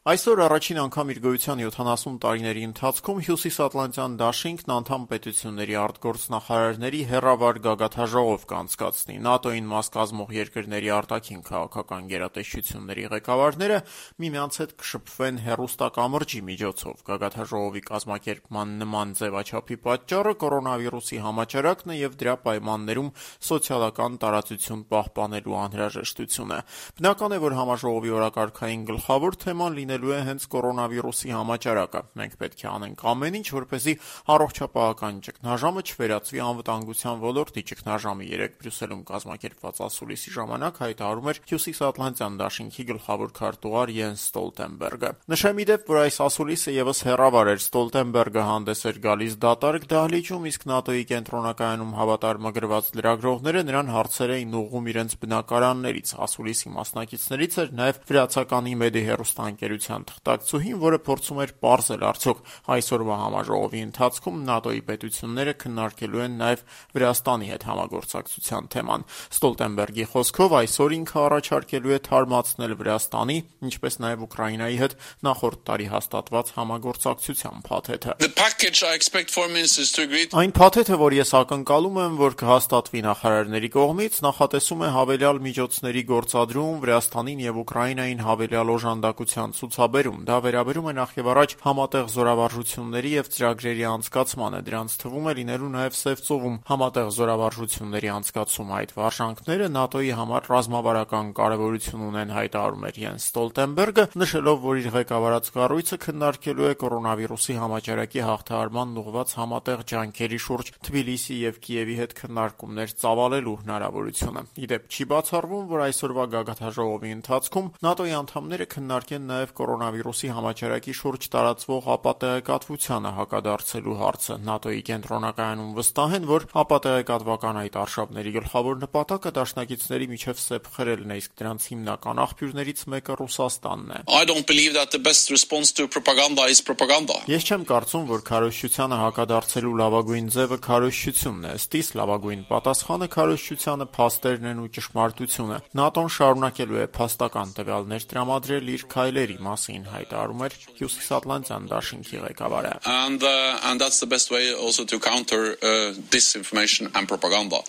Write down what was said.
Այսօր առաջին անգամ իր գոյության 70 տարիների ընթացքում Հյուսիսատլանտյան դաշինքն անդամ պետությունների արտգործնախարարների հեռավար գագաթաժողով կանցկացնի։ ՆԱՏՕ-ին մաս կազմող երկրների արտաքին քաղաքական գերատեսչությունների ղեկավարները միմյանց հետ կշփվեն հեռուստակամրջի միջոցով։ Գագաթաժողովի կազմակերպման նման ձևաչափի պատճառը կորոնավիրուսի համաճարակն է եւ դրա պայմաններում սոցիալական տարածություն պահպանելու անհրաժեշտությունը։ Բնական է, որ համաժողովի օրակարգային գլխավոր թեման լինելու է հենց կորոնավիրուսի համաճարակը։ Մենք պետք է անենք ամեն ինչ, որպեսզի առողջապահական ճգնաժամը չվերածվի անվտանգության ոլորտի ճգնաժամի։ Երեկ Բրյուսելում կազմակերպված ասուլիսի ժամանակ հայտարարում էր Հյուսիսատլանտյան դաշինքի գլխավոր քարտուղար Յենս Ստոլտենբերգը։ Նշեմ ի դեպ, որ այս ասուլիսը եւս հեռավար էր։ Ստոլտենբերգը հանդես էր գալիս դատարկ դահլիճում, իսկ ՆԱՏՕ-ի կենտրոնակայանում հավատարմագրված լրագրողները նրան հարցեր էին ուղղում իրենց բնակարաններից։ Ասուլիսի մասնակիցներից էր նաեւ վրացականի Մեդի հեռուստաընկերության թղթակցուհին, որը փորձում էր պարզել արդյոք այսօրվա համաժողովի ընթացքում ՆԱՏՕ-ի պետությունները քննարկելու են նաեւ Վրաստանի հետ համագործակցության թեման։ Ստոլտենբերգի խոսքով այսօր ինքը առաջարկելու է թարմացնել Վրաստանի, ինչպես նաեւ Ուկրաինայի հետ նախորդ տարի հաստատված համագործակցության փաթեթը։ Այն փաթեթը, որ ես ակնկալում եմ, որ կհաստատվի նախարարների կողմից, նախատեսում է հավելյալ միջոցների գործադրում Վրաստանին եւ Ուկրաինային հավելյալ օժանդակության ցուցաբերում։ Դա վերաբերում է նախևառաջ համատեղ զորավարժությունների եւ ծրագրերի անցկացմանը։ Դրանց թվում է լինելու նաեւ Սևծովում համատեղ զորավարժությունների անցկացում։ Այդ վարժանքները ՆԱՏՕ-ի համար ռազմավարական կարեւորություն ունեն, հայտարարում էր Յենս Ստոլտենբերգը, նշելով, որ իր ղեկավարած կառույցը քննարկելու է կորոնավիրուսի համաճարակի հաղթահարման ուղղված համատեղ ջանքերի շուրջ Թբիլիսի եւ Կիևի հետ քննարկումներ ծավալելու հնարավորությունը։ Ի դեպ, չի բացառվում, որ այսօրվա գագաթաժողովի ընթացքում ՆԱՏՕ-ի անդամները քննարկեն նաեւ կորոնավիրուսի համաճարակի շուրջ տարածվող ապատեղեկատվությանը հակադարձելու հարցը։ ՆԱՏՕ-ի կենտրոնակայանում վստահ են, որ ապատեղեկատվական այդ արշավների գլխավոր նպատակը դաշնակիցների միջև սեպ խրելն է, իսկ դրանց հիմնական աղբյուրներից մեկը Ռուսաստանն է։ Ես չեմ կարծում, որ քարոզչությանը հակադարձելու լավագույն ձևը քարոզչությունն է։ Ըստ իս լավագույն պատասխանը քարոզչությանը փաստերն են ու ճշմարտությունը։ ՆԱՏՕ-ն շարունակելու է փաստական տվյալներ տրամադրել իր քայլերի մասին, հայտարարում էր Հյուսիսատլանտյան դաշինքի ղեկավարը։